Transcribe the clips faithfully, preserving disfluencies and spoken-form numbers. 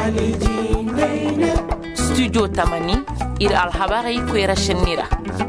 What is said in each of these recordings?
studio tamani ir alhabari kwera shenira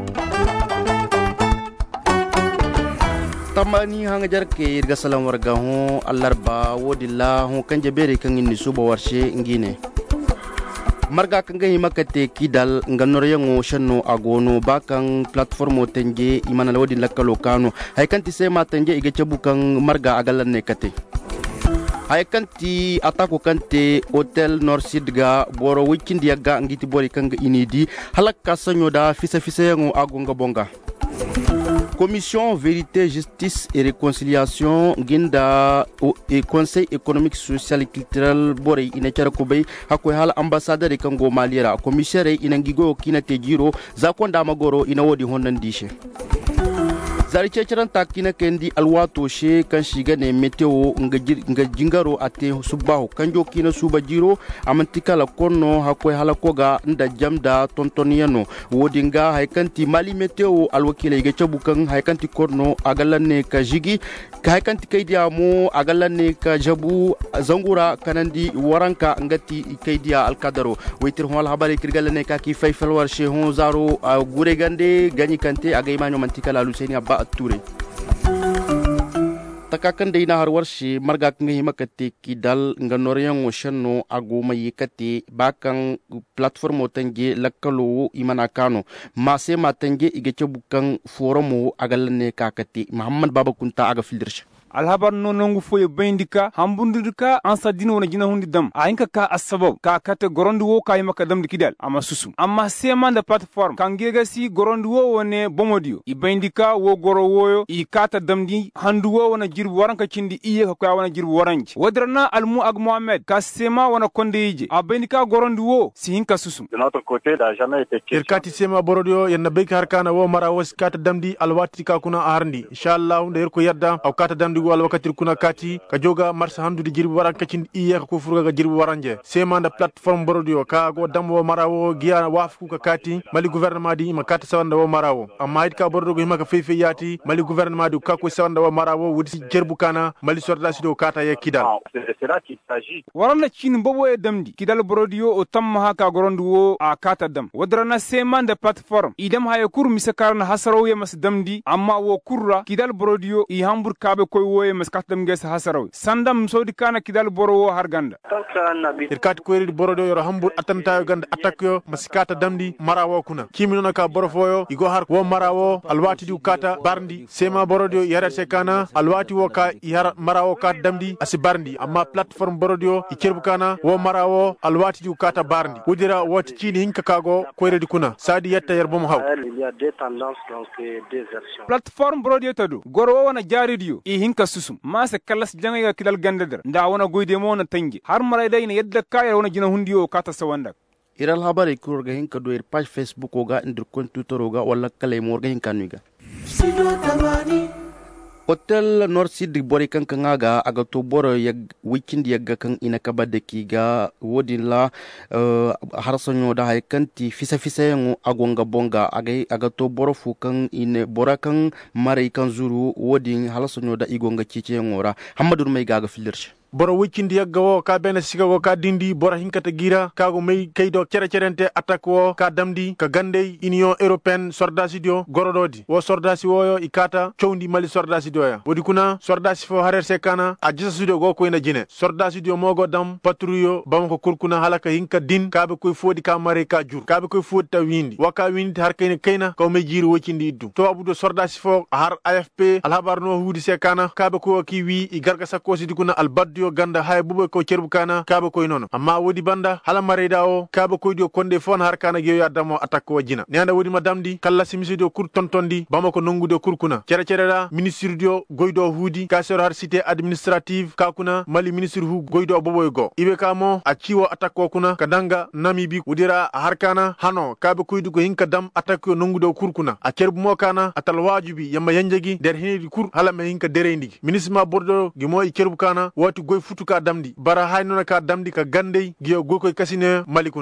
tamani hanga jarke irga salam warga ho allarba wodilla ho kanje bere kan inni suba warshe ngine marga kan gahi makate kidal nganor yango shanno agono bakan platformo tenge imana wodi lakalo kano hay kanti sema tenge ige chabukan marga agalan ne kate hay kanti atako kante hotel nord sud ga boro wikindi yaga ngiti bori kanga inidi halakka sanyo da fisa fisa yango agonga bonga. Commission Vérité, Justice et Réconciliation Ginda et Conseil économique, social et culturel Boré Inachara Kobe Hakwe Hal ambassadeur de Congo Maliera commissaire Inangigo Kinate Giro Zakonda Magoro Inawodi Hondandishe Zari Checharan Takina Kendi Alwato She Kanshiga ne Meteo Ngajingaro ate Subaho Kanjo Kina Suba Jiro Amantika la Kono Hakwe Halakoga Nda Jamda Tontoniano Wodinga Haikanti Mali Meteo Alwakile Gechabukan Haikanti Korno Agalane Kajigi Haikanti Kaidia Mo Agalane Kajabu Zangura Kanandi Waranka Ngati Kaidia Alkadaro Waitir Hwal Habari Kirgalane Kaki Faifalwar Shehon Zaro Guregande Gani Kante Agaimanyo Mantika la Lucenia Ba Touré takakan deina har warshi marga ngi makati kidal nganoriyan oshanno agoma yikati bakan platform otange lakalo imana kano mase matange igece bukan forumu agalne kakati muhammad baba kunta aga fildirsh alhabar no nongu foye bindika hambundika ansa dino na jina hundi dam ainka ka asbab ka kate gorondu wo kay maka dam dikidal ama susum amma sema da platform kangega si gorondu wo wone bomodio i bindika wo goro woyo i kata damdi handu wo wona jirbu waranka cindi iye ka ka wona jirbu waranci wadrana almu ag muhammad ka sema wona kondeje a bindika gorondu wo si hinka susum de notre côté da jamais été question irkati sema borodio yenna beka harkana wo mara wo kata damdi alwati ka kuna arndi inshallah nder ko yadda aw kata damdi wal wakatir kuna kati ka joga marsa handu di jirbi waran kacin iye ko furga ga jirbi waranje semanda platform borodio ka go damwo marawo giya wafku ka kati mali gouvernement di ma kata sawanda wo marawo amma hit ka borodo go himaka fefe yati mali gouvernement di ka ko sawanda wo marawo wudi jerbu kana mali sorda sido kata ye kidal c'est là qu'il s'agit warana cin bobo e damdi kidal borodio o tamma haka gorondu wo a kata dam wadrana semanda platform idam haye kur misakarna hasaro ye mas damdi amma wo kurra kidal borodio i hambur kabe koy woye maskatam gesa hasaraw sandam sodi kana kidal borowo harganda irkat ko ri borodo yoro hambur atanta ganda atakyo maskata damdi marawo kuna kimino ka borofoyo igo har wo marawo alwati du kata barndi sema borodo yara sekana alwati wo ka yara marawo ka damdi asi barndi amma platform borodo ikerbu kana wo marawo alwati du kata barndi udira woti chini hinka kago ko ri kuna sadi yatta yerbum haw il y a deux tendances donc deux versions platform borodo tadu goro wona jaridio i hinka susum mase kallas jangaya kidal gandeder nda wona goyde mo na tangi har maray dayna yedda kaya wona jina hundiyo kata sawanda iral habari kurga hinka do ir page facebook oga indir kontu toroga wala kale morga hinka nuga hotel nord sud bori kan kangaga aga to boro yag weekend yaga kan ina kabade kiga wodilla uh, harsanyo da hay kanti fisa fisa yango agonga bonga aga aga to boro fu kan ine bora kan mare kan zuru wodin halsanyo da igonga cice ngora hamadu mai gaga filirsh boro wikindi yaggawo ka bena sigawo ka dindi bora hinkata gira kago may kaydo cere cerente attaque wo ka damdi ka gandey union européenne sordasi dio gorododi wo sordasi woyo ikata chowndi mali sordasi dio ya wodi kuna sordasi fo harer sekana a jisa studio go ko ina jine sordasi dio mogo dam patrouille bamako kurkuna halaka hinka din kabe koy fodi ka mare ka jur kabe koy fodi ta windi waka windi har kayne kayna ko may jiri wikindi iddu to abudo sordasi fo har A F P alhabar no hudi sekana kabe ko ki wi i garga sakosi dikuna albad yo ganda hay bube ko cerbu kana kaba koy nono amma wodi banda hala mareda o kaba koy dio konde fon har kana geyo adamo attaque wajina neanda wodi madamdi kala simisi dio kur tontondi bamako nongude kurkuna cere cere da ministre dio goydo hudi kasor har cité administrative kakuna mali ministre hu goydo boboy go ibe kamo a ciwo attaque kuna kadanga namibi udira har kana hano kaba koy dugo hinka dam attaque nongude kurkuna a cerbu mo kana atal wajibi yamba yanjegi der hinedi kur hala me hinka dereyndi ministre ma bordo gimo i cerbu kana wati goy futu ka damdi bara haynona ka damdi ka gandey giyo goy koy kasine malikuna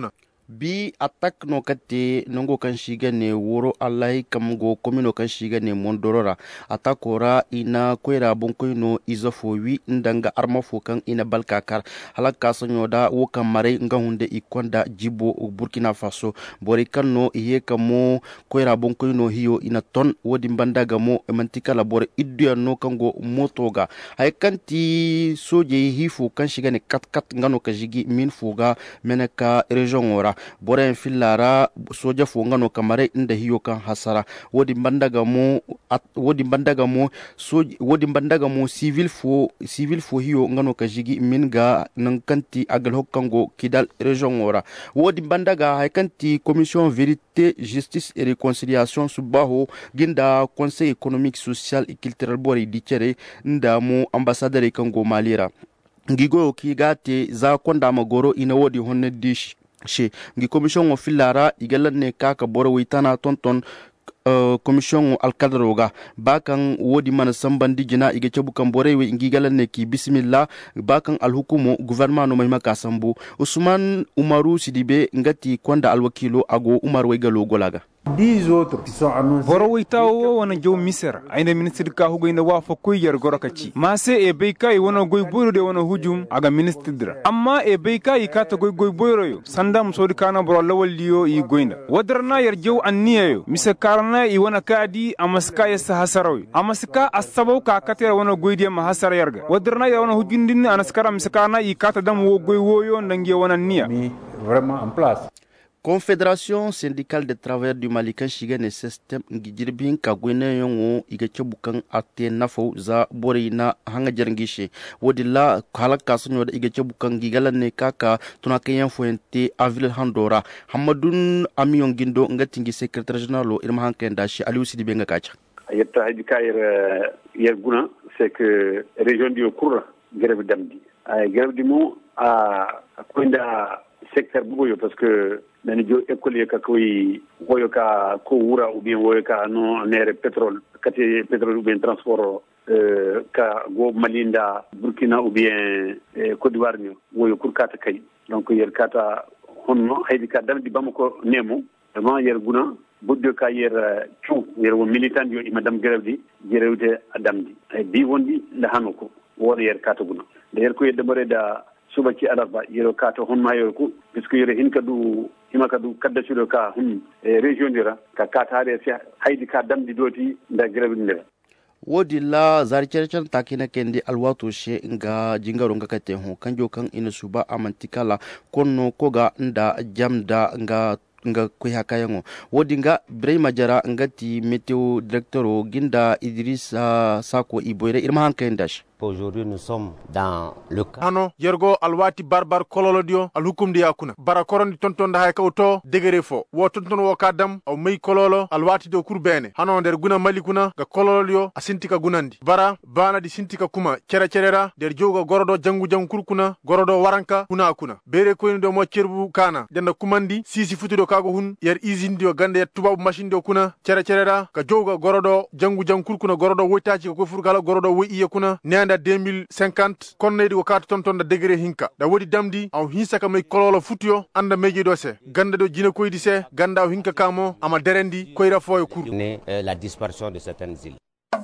bi attack no kate nongo kan shiga ne woro Allah kam go komino kan shiga ne mondorora atakora ina koira bonkoino izofo wi ndanga arma fokan ina balkakar halaka sonyoda wo kamare nga hunde ikonda jibo Burkina Faso bori kanno iye kamo koira bonkoino hiyo ina ton wodi bandaga mo mantika la bore iddu no kango motoga hay kanti soje hifu kan shiga ne kat kat ngano ka jigi min fuga menaka region ora bore filara soja fu ngano kamare inda hiyo kan hasara wodi bandaga mo wodi bandaga mo soje wodi bandaga mo civil fu civil fu hiyo ngano ka jigi min ga nan kanti agal hokkango kidal region ora wodi bandaga hay kanti commission vérité justice et réconciliation subaho ginda conseil économique social et culturel bore dicere ndamu ambassadeur kango malira ngigo kigate za konda magoro ina wodi honne dish she ngi commission of filara igalanne kaka boro witana tonton Uh, commission alkadroga bakan wodi man sambandi jina ige cebu kan borewe ingi galanne ki bismillah bakan alhukumu gouvernement no mayma kasambu Usman Umaru Sidibe ngati konda alwakilo ago Umar Wegalo golaga dix autres qui sont annoncés. Borowita wo wana jow misera aina ministre ka hugo ina wafa koy yar gorokaci mase e beika i wana goy boyro de wana hujum aga ministre dra amma e beika i kata goy goy boyro yo sandam sodi kana boro lawal liyo i goyna wadarna yar jow anniyo mise karna i wana kadi amaska yasa hasarawi amaska asabau ka katera wana goyde ma hasara yarga wadarna ya wana hujundin anaskara mise kana i kata dam wo goy woyo nangi wana niya mis vraiment en place. Confédération syndicale des travailleurs du Mali kan shiga ne system ngijirbin ka gwene yongo igace bukan ate nafo za bori na hanga jarngishe wodilla halaka sunyo da igace bukan gigalan ne kaka tunaka yan fuente avil handora hamadun amiyon gindo ngatingi secrétaire général irma hanken dashi Aliou Sidibe nga kacha yetta haji kayir yer guna c'est que région du Koura grève damdi ay grève di mo a koinda secteur bugoyo parce que nani jo école ka koy woyo ka ko wura ou bien woyo ka no nere pétrole kati pétrole ou bien transport euh ka go Malinda Burkina ou bien eh, Côte d'Ivoire ni woyo kurkata kay donc yer kata honno haydi ka daldi bamako nemo vraiment yer guna boddo ka yer ciu yer wo militant yo madame grevdi jerewde adamdi ay bi wondi la hanoko wona yer kata guna de yer ko yedde more da suba ci alarba yero kata hon mayo ko puisque yero hin kadu hima kadu kadda ci ka hum e région dira ka kata re si haydi ka damdi doti nda grebe ndira wodi la zarcercen takina kendi alwato she nga jingaro nga kate ho kanjo kan ina suba amantikala konno koga nda jamda nga nga kuya kayango wodi nga Brema Jara ngati meteo directeur ginda Idrissa Sako Iboire irma hankendash. Aujourd'hui nous sommes dans le cas hano yergo alwati barbar kololodio alhukum di yakuna bara korondi tonton da hay kawto degere fo wo tonton wo kadam aw mey kololo alwati do kurbene hano der guna malikuna ga kololodio asintika gunandi bara bana di sintika kuma cere cerera der jogo gorodo jangu jangu kurkuna gorodo waranka kuna kuna bere ko ndo mo cerbu kana denna kumandi sisi futudo kago hun yer izindi o gande tubabu machine do kuna cere cerera ka jogo gorodo jangu jangu kurkuna gorodo woitaci ko furgala gorodo wo iye kuna da deux mille cinquante konnedi ko kata tonton da degré hinka da wodi damdi aw hinsaka may kololo futyo anda meje do se ganda do jina koydi se ganda aw hinka kamo ama derendi koyra foyo kur la disparition de certaines îles.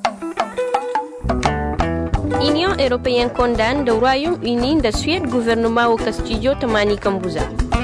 Union européenne condamne le Royaume-Uni de Suède gouvernement au Castillo Tamani Kambuza.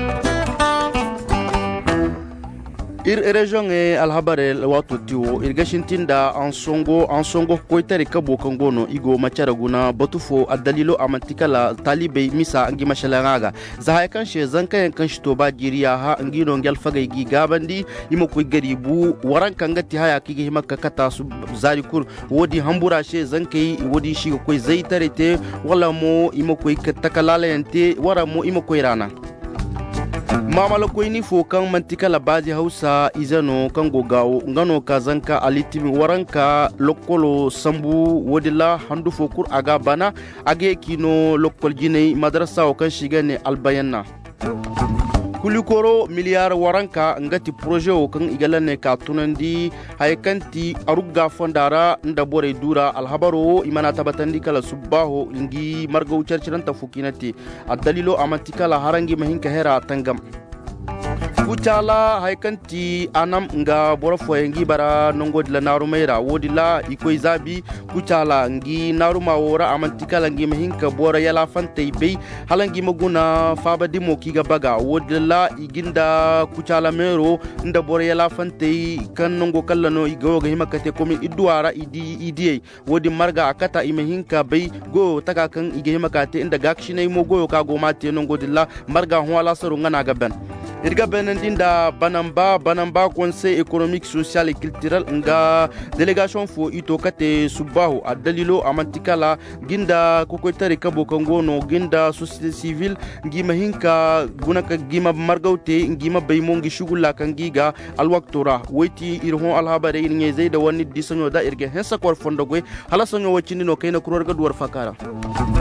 Ir region e alhabare watu tiwo irgashintinda ansongo ansongo koitari kabo kangono igo machara guna batufo adalilo amantikala talibe misa angi mashalanga za haykan she zanka kan shito ba jiriya ha ngino ngal fagay gi gabandi imo ko garibu waran kangati haya kigi himakka kata su zari kur wodi hambura she zankai wodi shi ko zaitarete wala mo imo ko takalala yante wara mo imo ko irana mamala koyni fo kan mantika la bazi hausa izano kan gogawo ngano kazanka alitimi waranka lokolo sambu wodila handu fo kur aga bana age kino lokol jinay madrasa o kan shigane albayanna kulikoro miliyar waranka ngati projet o kan igalane ka tunandi haykanti aruga fondara nda bore dura alhabaro imana tabatandi kala subaho ingi margo charchiranta fukinati adalilo amantikala harangi mahinka hera tangam kucala haikanti anam nga bora foyengi bara nongo dila narumaira wodila ikoi zabi kucala ngi naruma wora amantikala ngi mahinka bora yala fante bei halangi maguna faba dimo kiga baga wodila iginda kucala mero nda bora yala fante kan nongo kallano igoga himakate komi idwara idi idi wodi marga akata imahinka bei go taka kan ige himakate inda gakshine mo goyo kago mate nongo dila marga hwala saru ngana gaben irga benendinda banamba banamba conseil économique social et culturel nga délégation fo ito kate subahu adalilo amantikala ginda kokoitare kabo kangono ginda société civile ngima hinka gunaka gima margaute ngima baymongi shugula kangiga alwaktora weti irho alhabare irnye zeyda wani disanyo da irge hensa kwar fondogwe hala sanyo wacini no kayna kurorga duwar fakara